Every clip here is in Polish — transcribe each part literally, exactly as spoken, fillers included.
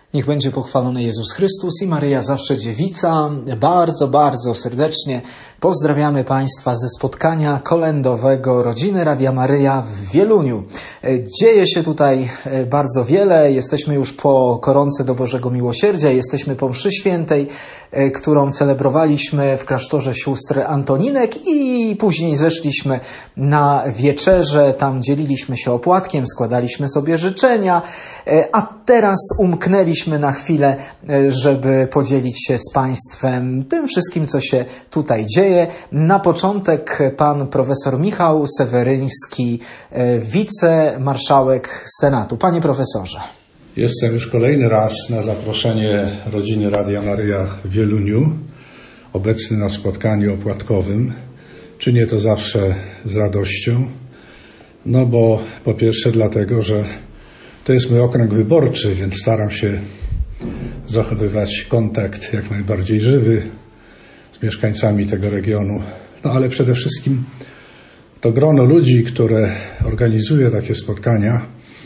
Niech będzie pochwalony Jezus Chrystus i Maryja zawsze dziewica. Bardzo, bardzo serdecznie pozdrawiamy Państwa ze spotkania kolędowego Rodziny Radia Maryja w Wieluniu. Dzieje się tutaj bardzo wiele. Jesteśmy już po koronce do Bożego Miłosierdzia. Jesteśmy po mszy świętej, którą celebrowaliśmy w klasztorze sióstr Antoninek i później zeszliśmy na wieczerzę. Tam dzieliliśmy się opłatkiem, składaliśmy sobie życzenia, a teraz umknęliśmy na chwilę, żeby podzielić się z Państwem tym wszystkim, co się tutaj dzieje. Na początek pan profesor Michał Seweryński, wicemarszałek Senatu. Panie profesorze. Jestem już kolejny raz na zaproszenie Rodziny Radia Maryja w Wieluniu, obecny na spotkaniu opłatkowym. Czynię to zawsze z radością, no bo po pierwsze dlatego, że to jest mój okręg wyborczy, więc staram się zachowywać kontakt jak najbardziej żywy z mieszkańcami tego regionu. No ale przede wszystkim to grono ludzi, które organizuje takie spotkania,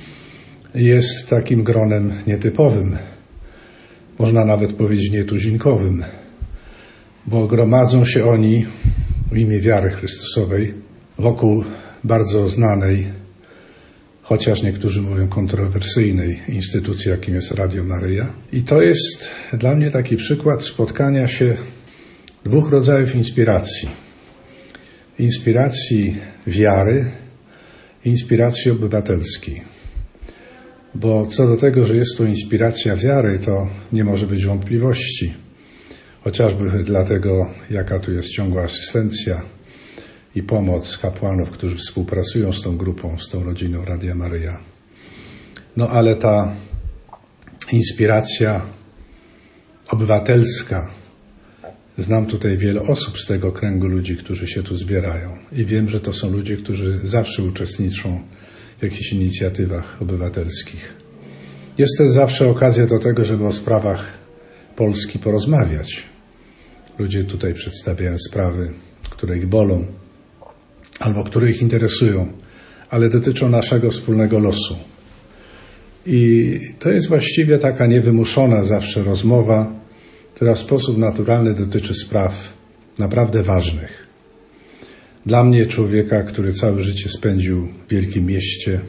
jest takim gronem nietypowym. Można nawet powiedzieć nietuzinkowym, bo gromadzą się oni w imię wiary Chrystusowej wokół bardzo znanej, chociaż niektórzy mówią kontrowersyjnej instytucji, jakim jest Radio Maryja. I to jest dla mnie taki przykład spotkania się dwóch rodzajów inspiracji. Inspiracji wiary i inspiracji obywatelskiej. Bo co do tego, że jest to inspiracja wiary, to nie może być wątpliwości. Chociażby dlatego, jaka tu jest ciągła asystencja i pomoc kapłanów, którzy współpracują z tą grupą, z tą rodziną Radia Maryja. No ale ta inspiracja obywatelska, znam tutaj wiele osób z tego kręgu ludzi, którzy się tu zbierają i wiem, że to są ludzie, którzy zawsze uczestniczą w jakichś inicjatywach obywatelskich. Jest też zawsze okazja do tego, żeby o sprawach Polski porozmawiać. Ludzie tutaj przedstawiają sprawy, które ich bolą, albo które ich interesują, ale dotyczą naszego wspólnego losu. I to jest właściwie taka niewymuszona zawsze rozmowa, która w sposób naturalny dotyczy spraw naprawdę ważnych. Dla mnie, człowieka, który całe życie spędził w wielkim mieście,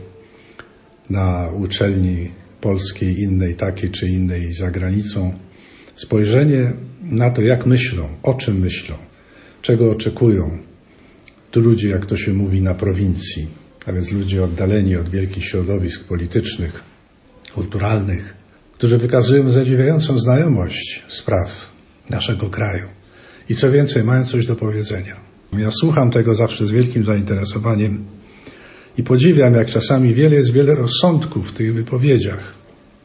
na uczelni polskiej, innej, takiej czy innej, za granicą, spojrzenie na to, jak myślą, o czym myślą, czego oczekują, tu ludzie, jak to się mówi, na prowincji, a więc ludzie oddaleni od wielkich środowisk politycznych, kulturalnych, którzy wykazują zadziwiającą znajomość spraw naszego kraju. I co więcej, mają coś do powiedzenia. Ja słucham tego zawsze z wielkim zainteresowaniem i podziwiam, jak czasami wiele jest wiele rozsądków w tych wypowiedziach.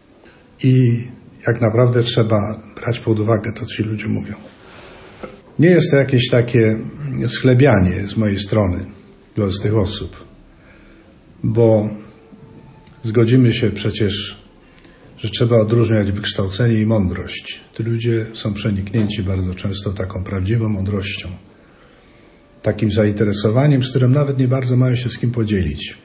I jak naprawdę trzeba brać pod uwagę to, co ci ludzie mówią. Nie jest to jakieś takie schlebianie z mojej strony wobec tych osób, bo zgodzimy się przecież, że trzeba odróżniać wykształcenie i mądrość. Ci ludzie są przeniknięci bardzo często taką prawdziwą mądrością, takim zainteresowaniem, z którym nawet nie bardzo mają się z kim podzielić.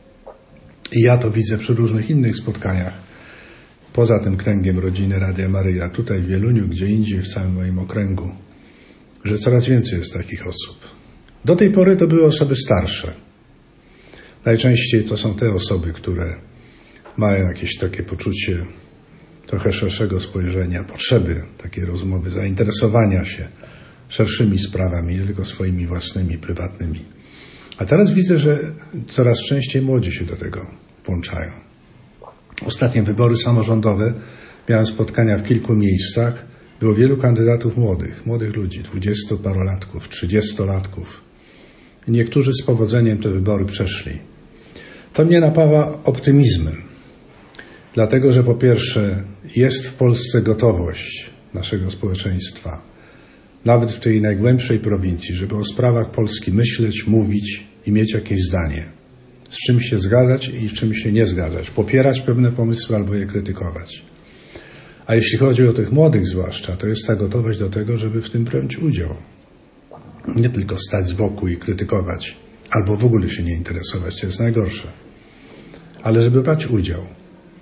I ja to widzę przy różnych innych spotkaniach, poza tym kręgiem Rodziny Radia Maryja, tutaj w Wieluniu, gdzie indziej, w całym moim okręgu, że coraz więcej jest takich osób. Do tej pory to były osoby starsze. Najczęściej to są te osoby, które mają jakieś takie poczucie trochę szerszego spojrzenia, potrzeby takiej rozmowy, zainteresowania się szerszymi sprawami, nie tylko swoimi własnymi, prywatnymi. A teraz widzę, że coraz częściej młodzi się do tego włączają. Ostatnie wybory samorządowe, miałem spotkania w kilku miejscach, było wielu kandydatów młodych, młodych ludzi, dwudziestoparolatków, trzydziestolatków. Niektórzy z powodzeniem te wybory przeszli. To mnie napawa optymizmem, dlatego że po pierwsze jest w Polsce gotowość naszego społeczeństwa, nawet w tej najgłębszej prowincji, żeby o sprawach Polski myśleć, mówić i mieć jakieś zdanie. Z czym się zgadzać i z czym się nie zgadzać. Popierać pewne pomysły albo je krytykować. A jeśli chodzi o tych młodych zwłaszcza, to jest ta gotowość do tego, żeby w tym brać udział. Nie tylko stać z boku i krytykować, albo w ogóle się nie interesować, to jest najgorsze. Ale żeby brać udział.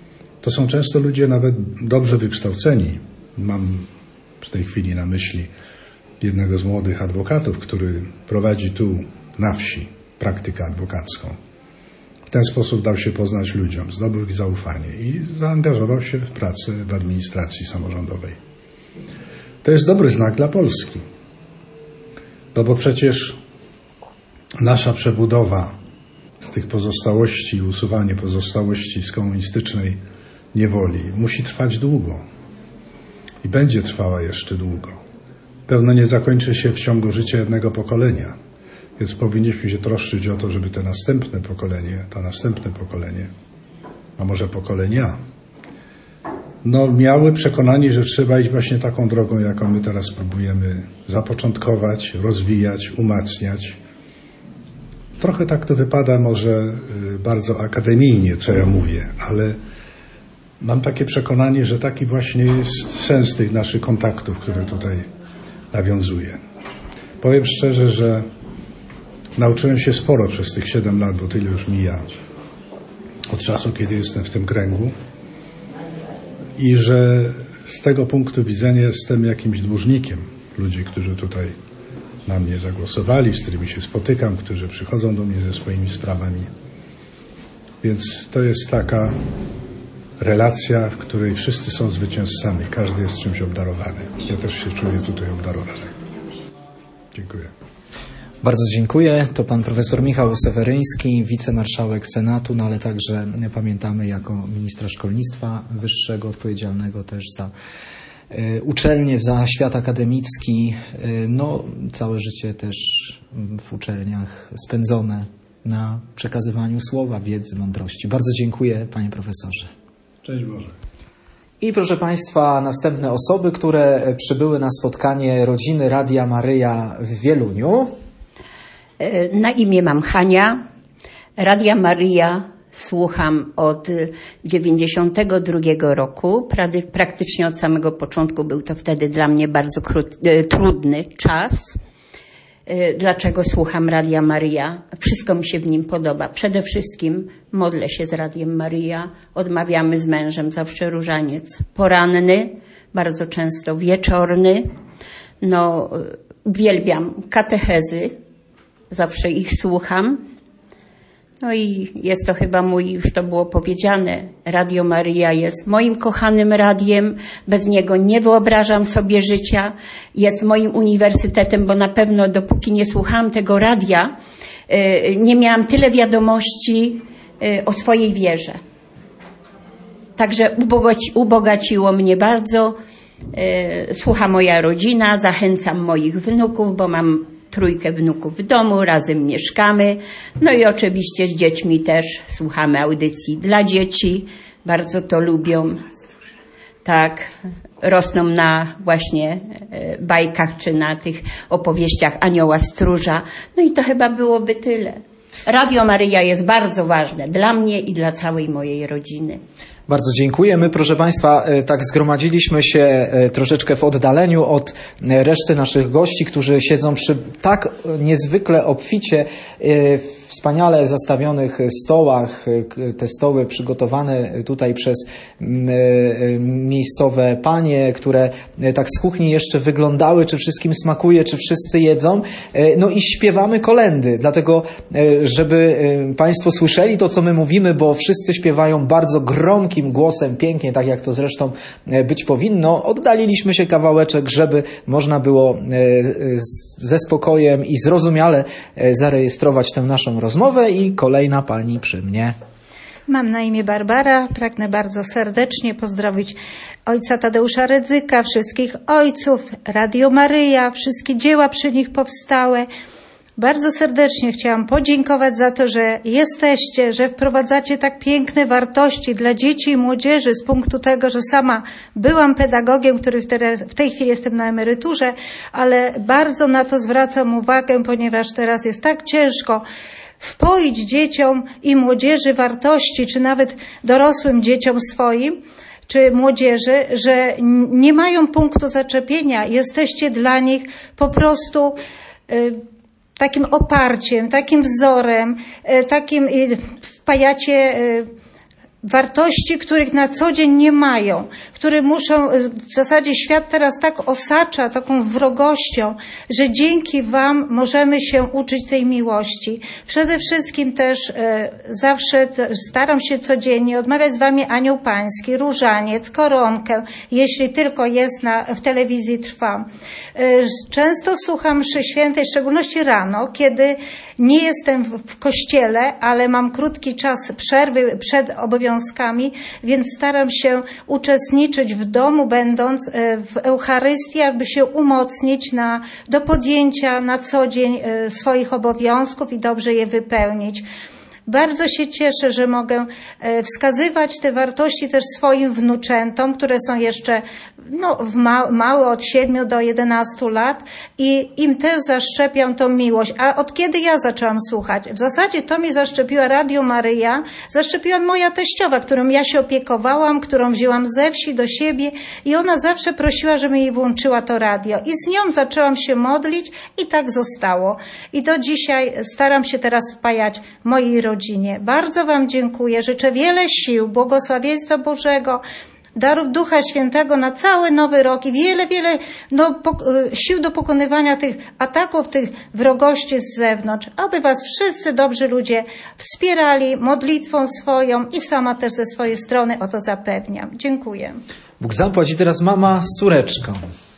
To są często ludzie nawet dobrze wykształceni. Mam w tej chwili na myśli jednego z młodych adwokatów, który prowadzi tu na wsi praktykę adwokacką. W ten sposób dał się poznać ludziom, zdobył ich zaufanie i zaangażował się w pracę w administracji samorządowej. To jest dobry znak dla Polski. No bo przecież nasza przebudowa z tych pozostałości, usuwanie pozostałości z komunistycznej niewoli musi trwać długo i będzie trwała jeszcze długo. Pewno nie zakończy się w ciągu życia jednego pokolenia, więc powinniśmy się troszczyć o to, żeby te następne pokolenie, to następne pokolenie, a może pokolenia, no miały przekonanie, że trzeba iść właśnie taką drogą, jaką my teraz próbujemy zapoczątkować, rozwijać, umacniać. Trochę tak to wypada może bardzo akademijnie, co ja mówię, ale mam takie przekonanie, że taki właśnie jest sens tych naszych kontaktów, które tutaj nawiązuję. Powiem szczerze, że nauczyłem się sporo przez tych siedem lat, bo tyle już mija od czasu, kiedy jestem w tym kręgu i że z tego punktu widzenia jestem jakimś dłużnikiem ludzi, którzy tutaj na mnie zagłosowali, z którymi się spotykam, którzy przychodzą do mnie ze swoimi sprawami. Więc to jest taka relacja, w której wszyscy są zwycięzcami. Każdy jest czymś obdarowany. Ja też się czuję tutaj obdarowany. Dziękuję. Bardzo dziękuję. To pan profesor Michał Seweryński, wicemarszałek Senatu, no ale także pamiętamy jako ministra szkolnictwa wyższego, odpowiedzialnego też za y, uczelnię, za świat akademicki. Y, no, całe życie też w uczelniach spędzone na przekazywaniu słowa, wiedzy, mądrości. Bardzo dziękuję, panie profesorze. Cześć Boże. I proszę państwa, następne osoby, które przybyły na spotkanie rodziny Radia Maryja w Wieluniu. Na imię mam Hania. Radia Maryja słucham od dziewięćdziesiątego drugiego roku. Praktycznie od samego początku był to wtedy dla mnie bardzo krót, trudny czas. Dlaczego słucham Radia Maryja? Wszystko mi się w nim podoba. Przede wszystkim modlę się z Radiem Maryja. Odmawiamy z mężem zawsze różaniec poranny, bardzo często wieczorny. No, uwielbiam katechezy. Zawsze ich słucham. No i jest to chyba mój, już to było powiedziane, Radio Maryja jest moim kochanym radiem. Bez niego nie wyobrażam sobie życia. Jest moim uniwersytetem, bo na pewno dopóki nie słuchałam tego radia, nie miałam tyle wiadomości o swojej wierze. Także ubogaci, ubogaciło mnie bardzo. Słucha moja rodzina, zachęcam moich wnuków, bo mam trójkę wnuków w domu, razem mieszkamy. No i oczywiście z dziećmi też słuchamy audycji dla dzieci. Bardzo to lubią. Tak, rosną na właśnie bajkach czy na tych opowieściach Anioła Stróża. No i to chyba byłoby tyle. Radio Maryja jest bardzo ważne dla mnie i dla całej mojej rodziny. Bardzo dziękujemy. Proszę Państwa, tak zgromadziliśmy się troszeczkę w oddaleniu od reszty naszych gości, którzy siedzą przy tak niezwykle obficie, wspaniale zastawionych stołach. Te stoły przygotowane tutaj przez miejscowe panie, które tak z kuchni jeszcze wyglądały, czy wszystkim smakuje, czy wszyscy jedzą. No i śpiewamy kolędy, dlatego żeby Państwo słyszeli to, co my mówimy, bo wszyscy śpiewają bardzo gromkim głosem, pięknie, tak jak to zresztą być powinno. Oddaliliśmy się kawałeczek, żeby można było ze spokojem i zrozumiale zarejestrować tę naszą rozmowę i kolejna pani przy mnie. Mam na imię Barbara. Pragnę bardzo serdecznie pozdrowić ojca Tadeusza Rydzyka, wszystkich ojców, Radio Maryja, wszystkie dzieła przy nich powstałe. Bardzo serdecznie chciałam podziękować za to, że jesteście, że wprowadzacie tak piękne wartości dla dzieci i młodzieży z punktu tego, że sama byłam pedagogiem, który w tej chwili jestem na emeryturze, ale bardzo na to zwracam uwagę, ponieważ teraz jest tak ciężko wpoić dzieciom i młodzieży wartości, czy nawet dorosłym dzieciom swoim, czy młodzieży, że nie mają punktu zaczepienia. Jesteście dla nich po prostu y, takim oparciem, takim wzorem, takim wpajacie wartości, których na co dzień nie mają, które muszą, w zasadzie świat teraz tak osacza taką wrogością, że dzięki wam możemy się uczyć tej miłości. Przede wszystkim też e, zawsze staram się codziennie odmawiać z wami anioł pański, różaniec, koronkę, jeśli tylko jest na, w telewizji trwa. E, często słucham mszy świętej, w szczególności rano, kiedy nie jestem w, w kościele, ale mam krótki czas przerwy przed obowiązkami, więc staram się uczestniczyć w domu, będąc w Eucharystii, aby się umocnić na, do podjęcia na co dzień swoich obowiązków i dobrze je wypełnić. Bardzo się cieszę, że mogę wskazywać te wartości też swoim wnuczętom, które są jeszcze no, w ma- małe od siedmiu do jedenastu lat i im też zaszczepiam tą miłość. A od kiedy ja zaczęłam słuchać? W zasadzie to mi zaszczepiła Radio Maryja, zaszczepiła moja teściowa, którą ja się opiekowałam, którą wzięłam ze wsi do siebie i ona zawsze prosiła, żebym jej włączyła to radio. I z nią zaczęłam się modlić i tak zostało. I do dzisiaj staram się teraz wpajać mojej rodzinie. Bardzo wam dziękuję. Życzę wiele sił, błogosławieństwa Bożego, darów Ducha Świętego na cały nowy rok i wiele, wiele no, po, sił do pokonywania tych ataków, tych wrogości z zewnątrz, aby was wszyscy dobrzy ludzie wspierali modlitwą swoją i sama też ze swojej strony o to zapewniam. Dziękuję. Bóg zapłać. Teraz mama z córeczką.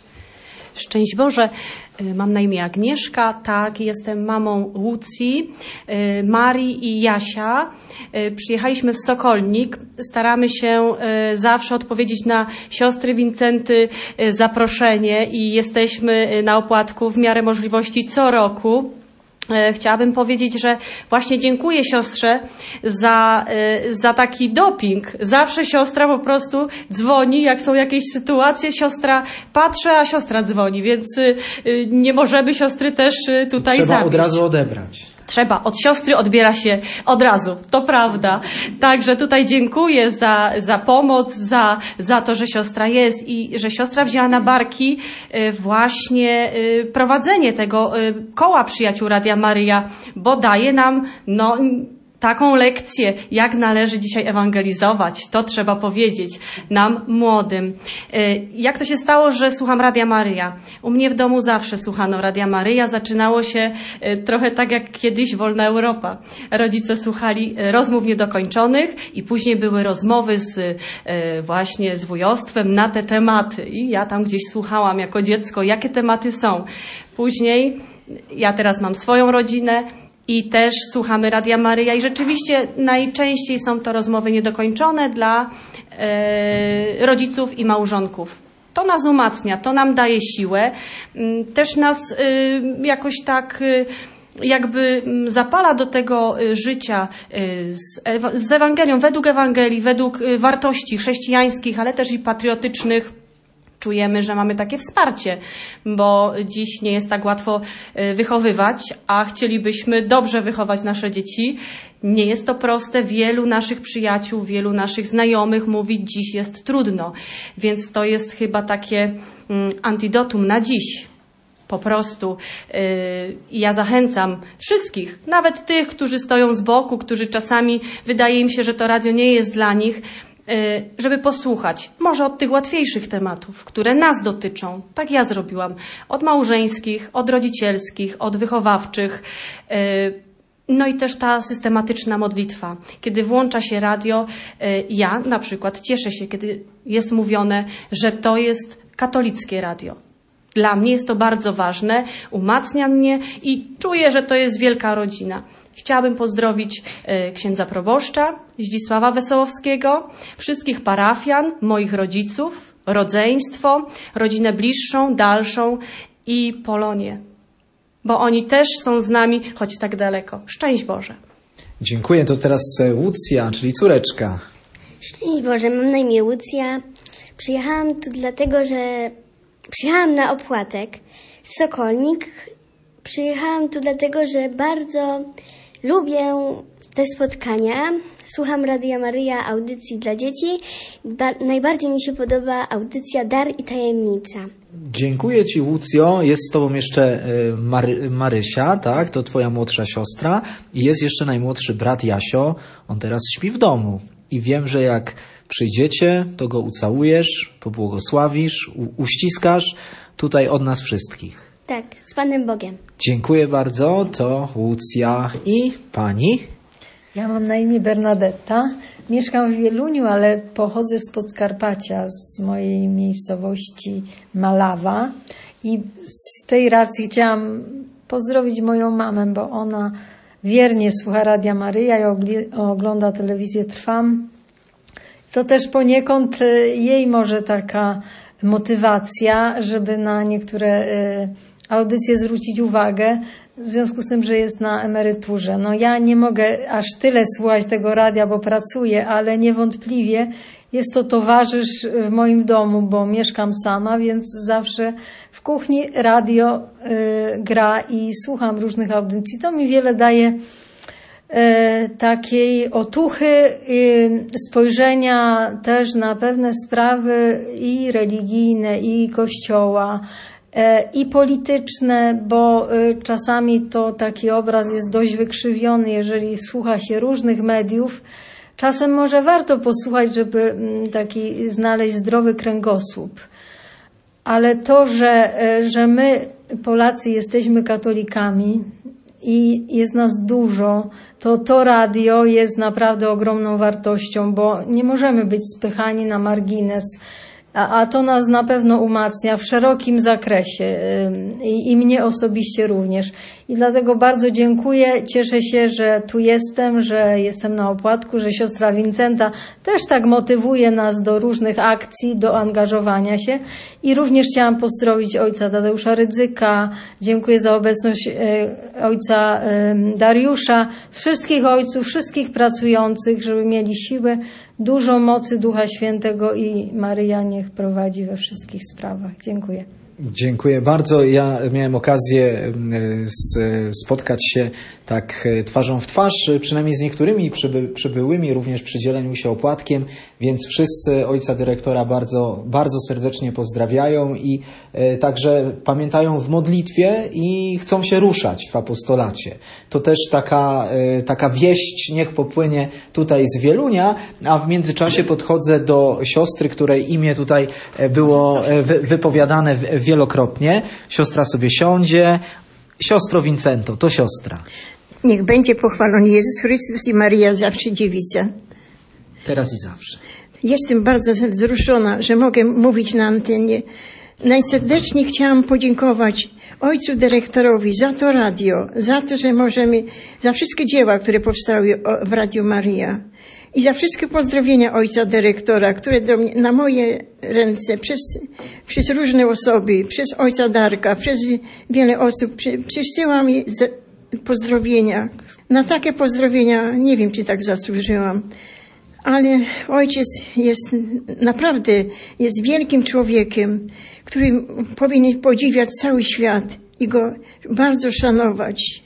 Szczęść Boże, mam na imię Agnieszka, tak, jestem mamą Łucji, Marii i Jasia. Przyjechaliśmy z Sokolnik, staramy się zawsze odpowiedzieć na siostry Wincenty zaproszenie i jesteśmy na opłatku w miarę możliwości co roku. Chciałabym powiedzieć, że właśnie dziękuję siostrze za, za taki doping. Zawsze siostra po prostu dzwoni, jak są jakieś sytuacje, siostra patrzy, a siostra dzwoni, więc nie możemy siostry też tutaj Trzeba zawieść. od razu odebrać. Trzeba, od siostry odbiera się od razu, to prawda. Także tutaj dziękuję za, za pomoc, za, za to, że siostra jest i że siostra wzięła na barki właśnie prowadzenie tego koła przyjaciół Radia Maryja, bo daje nam no taką lekcję, jak należy dzisiaj ewangelizować. To trzeba powiedzieć nam młodym. Jak to się stało, że słucham Radia Maryja? U mnie w domu zawsze słuchano Radia Maryja. Zaczynało się trochę tak jak kiedyś Wolna Europa. Rodzice słuchali rozmów niedokończonych i później były rozmowy z właśnie z wujostwem na te tematy. I ja tam gdzieś słuchałam jako dziecko, jakie tematy są. Później ja teraz mam swoją rodzinę i też słuchamy Radia Maryja i rzeczywiście najczęściej są to rozmowy niedokończone dla e, rodziców i małżonków. To nas umacnia, to nam daje siłę, też nas e, jakoś tak e, jakby zapala do tego życia z, Ewa- z Ewangelią, według Ewangelii, według wartości chrześcijańskich, ale też i patriotycznych. Czujemy, że mamy takie wsparcie, bo dziś nie jest tak łatwo wychowywać, a chcielibyśmy dobrze wychować nasze dzieci. Nie jest to proste. Wielu naszych przyjaciół, wielu naszych znajomych mówi, dziś jest trudno. Więc to jest chyba takie antidotum na dziś. Po prostu yy, ja zachęcam wszystkich, nawet tych, którzy stoją z boku, którzy czasami wydaje im się, że to radio nie jest dla nich, żeby posłuchać może od tych łatwiejszych tematów, które nas dotyczą. Tak ja zrobiłam. Od małżeńskich, od rodzicielskich, od wychowawczych. No i też ta systematyczna modlitwa. Kiedy włącza się radio, ja na przykład cieszę się, kiedy jest mówione, że to jest katolickie radio. Dla mnie jest to bardzo ważne, umacnia mnie i czuję, że to jest wielka rodzina. Chciałabym pozdrowić e, księdza proboszcza Zdzisława Wesołowskiego, wszystkich parafian, moich rodziców, rodzeństwo, rodzinę bliższą, dalszą i Polonię. Bo oni też są z nami, choć tak daleko. Szczęść Boże. Dziękuję. To teraz Łucja, czyli córeczka. Szczęść Boże, mam na imię Łucja. Przyjechałam tu dlatego, że przyjechałam na opłatek z Sokolnik. Przyjechałam tu dlatego, że bardzo lubię te spotkania. Słucham Radia Maryja, audycji dla dzieci. Ba- najbardziej mi się podoba audycja Dar i Tajemnica. Dziękuję Ci, Łucjo. Jest z Tobą jeszcze Mary, Marysia, tak? To Twoja młodsza siostra. I jest jeszcze najmłodszy brat Jasio. On teraz śpi w domu. i wiem, że jak przyjdziecie, to go ucałujesz, pobłogosławisz, u- uściskasz tutaj od nas wszystkich. Tak, z Panem Bogiem. Dziękuję bardzo. To Łucja i pani. Ja mam na imię Bernadetta. Mieszkam w Wieluniu, ale pochodzę z Podkarpacia, z mojej miejscowości Malawa. I z tej racji chciałam pozdrowić moją mamę, bo ona wiernie słucha Radia Maryja i ogli- ogląda telewizję Trwam. To też poniekąd jej może taka motywacja, żeby na niektóre y, audycje zwrócić uwagę, w związku z tym, że jest na emeryturze. No ja nie mogę aż tyle słuchać tego radia, bo pracuję, ale niewątpliwie jest to towarzysz w moim domu, bo mieszkam sama, więc zawsze w kuchni radio y, gra i słucham różnych audycji. To mi wiele daje y, takiej otuchy, y, spojrzenia też na pewne sprawy i religijne, i Kościoła, i polityczne, bo czasami to taki obraz jest dość wykrzywiony, jeżeli słucha się różnych mediów. Czasem może warto posłuchać, żeby taki znaleźć zdrowy kręgosłup. Ale to, że, że my Polacy jesteśmy katolikami i jest nas dużo, to to radio jest naprawdę ogromną wartością, bo nie możemy być spychani na margines. A, a to nas na pewno umacnia w szerokim zakresie I, i mnie osobiście również. I dlatego bardzo dziękuję, cieszę się, że tu jestem, że jestem na opłatku, że siostra Wincenta też tak motywuje nas do różnych akcji, do angażowania się. I również chciałam pozdrowić ojca Tadeusza Rydzyka, dziękuję za obecność e, ojca e, Dariusza, wszystkich ojców, wszystkich pracujących, żeby mieli siłę, dużo mocy Ducha Świętego i Maryja niech prowadzi we wszystkich sprawach. Dziękuję. Dziękuję bardzo. Ja miałem okazję z, spotkać się tak twarzą w twarz, przynajmniej z niektórymi przyby, przybyłymi, również przy dzieleniu się opłatkiem, więc wszyscy ojca dyrektora bardzo, bardzo serdecznie pozdrawiają i e, także pamiętają w modlitwie i chcą się ruszać w apostolacie. To też taka, e, taka wieść niech popłynie tutaj z Wielunia, a w międzyczasie podchodzę do siostry, której imię tutaj było wy, wypowiadane w wielokrotnie. Siostra sobie siądzie. Siostro Wincento, to siostra. Niech będzie pochwalony Jezus Chrystus i Maryja zawsze dziewica. Teraz i zawsze. Jestem bardzo wzruszona, że mogę mówić na antenie. Najserdeczniej chciałam podziękować ojcu dyrektorowi za to radio, za to, że możemy, za wszystkie dzieła, które powstały w Radiu Maryja. I za wszystkie pozdrowienia ojca dyrektora, które do mnie, na moje ręce, przez, przez różne osoby, przez ojca Darka, przez wiele osób przy, przysyła mi z, pozdrowienia. Na takie pozdrowienia nie wiem, czy tak zasłużyłam. Ale ojciec jest naprawdę, jest wielkim człowiekiem, który powinien podziwiać cały świat i go bardzo szanować.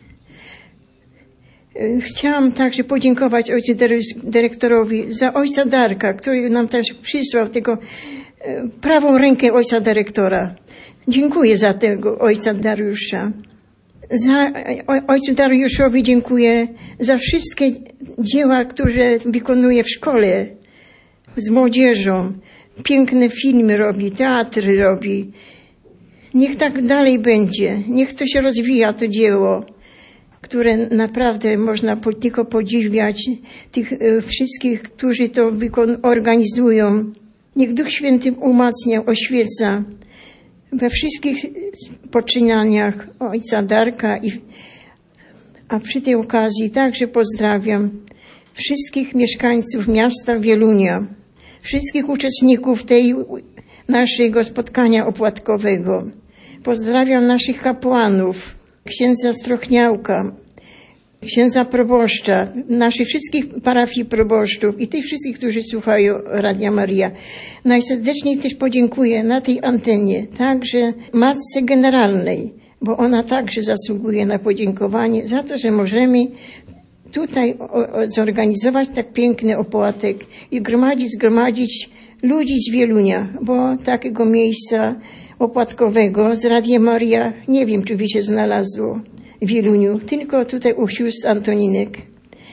Chciałam także podziękować ojcu dyrektorowi za ojca Darka, który nam też przysłał tego prawą rękę ojca dyrektora. Dziękuję za tego ojca Dariusza. Za ojcu Dariuszowi dziękuję za wszystkie dzieła, które wykonuje w szkole z młodzieżą. Piękne filmy robi, teatry robi. Niech tak dalej będzie. Niech to się rozwija, to dzieło, które naprawdę można tylko podziwiać, tych wszystkich, którzy to organizują. Niech Duch Święty umacnia, oświeca we wszystkich poczynaniach ojca Darka. I, a przy tej okazji także pozdrawiam wszystkich mieszkańców miasta Wielunia, wszystkich uczestników tej naszego spotkania opłatkowego. Pozdrawiam naszych kapłanów, księdza Strochniałka, księdza proboszcza, naszych wszystkich parafii proboszczów i tych wszystkich, którzy słuchają Radia Maryja. Najserdeczniej też podziękuję na tej antenie także Matce Generalnej, bo ona także zasługuje na podziękowanie za to, że możemy tutaj zorganizować tak piękny opłatek i gromadzić, zgromadzić ludzi z Wielunia, bo takiego miejsca opłatkowego z Radiem Maryja nie wiem, czy by się znalazło w Wieluniu, tylko tutaj u sióstr Antoninek.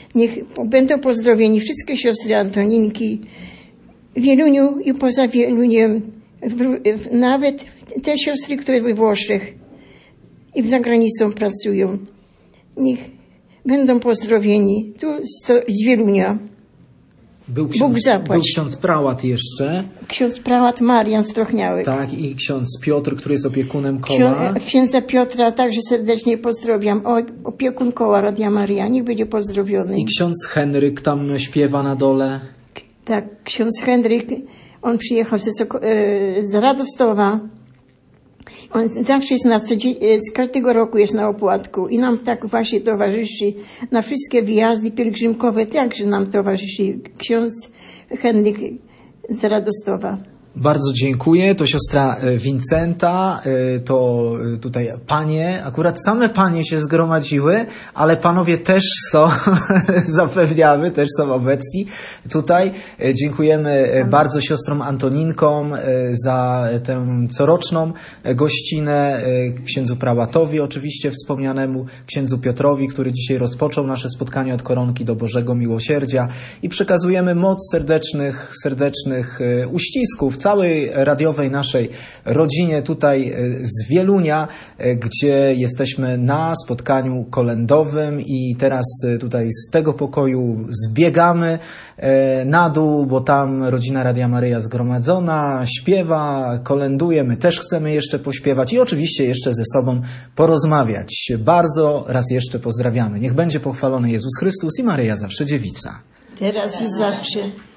Niech będą pozdrowieni wszystkie siostry Antoninki w Wieluniu i poza Wieluniem, w, nawet te siostry, które we Włoszech i za granicą pracują. Niech będą pozdrowieni tu z, z Wielunia. Był ksiądz, Bóg zapłać. był ksiądz prałat jeszcze. Ksiądz prałat Marian Strochniałek. Tak, i ksiądz Piotr, który jest opiekunem koła. Ksią, księdza Piotra także serdecznie pozdrawiam. O, opiekun koła Radia Maryja, niech będzie pozdrowiony. I ksiądz Henryk tam śpiewa na dole. Tak, ksiądz Henryk, on przyjechał ze Soko- e, z Radostowa. On zawsze jest na co dzień, z każdego roku jest na opłatku i nam tak właśnie towarzyszy na wszystkie wyjazdy pielgrzymkowe, także nam towarzyszy ksiądz Henryk z Radostowa. Bardzo dziękuję. To siostra Wincenta, to tutaj panie, akurat same panie się zgromadziły, ale panowie też są, zapewniamy, też są obecni tutaj. Dziękujemy bardzo siostrom Antoninkom za tę coroczną gościnę, księdzu prałatowi oczywiście wspomnianemu, księdzu Piotrowi, który dzisiaj rozpoczął nasze spotkanie od koronki do Bożego Miłosierdzia i przekazujemy moc serdecznych, serdecznych uścisków całej radiowej naszej rodzinie tutaj z Wielunia, gdzie jesteśmy na spotkaniu kolędowym i teraz tutaj z tego pokoju zbiegamy na dół, bo tam rodzina Radia Maryja zgromadzona, śpiewa, kolęduje, my też chcemy jeszcze pośpiewać i oczywiście jeszcze ze sobą porozmawiać. Bardzo raz jeszcze pozdrawiamy. Niech będzie pochwalony Jezus Chrystus i Maryja zawsze dziewica. Teraz i zawsze.